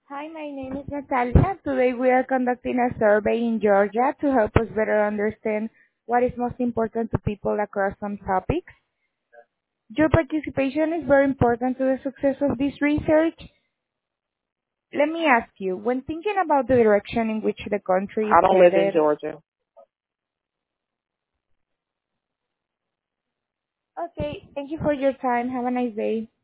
Hi, my name is Natalia. Today we are conducting a survey in Georgia to help us better understand what is most important to people across some topics. Your participation is very important to the success of this research. Let me ask you, when thinking about the direction in which the country is I don't live in headed, Georgia. okay, thank you for your time. Have a nice day.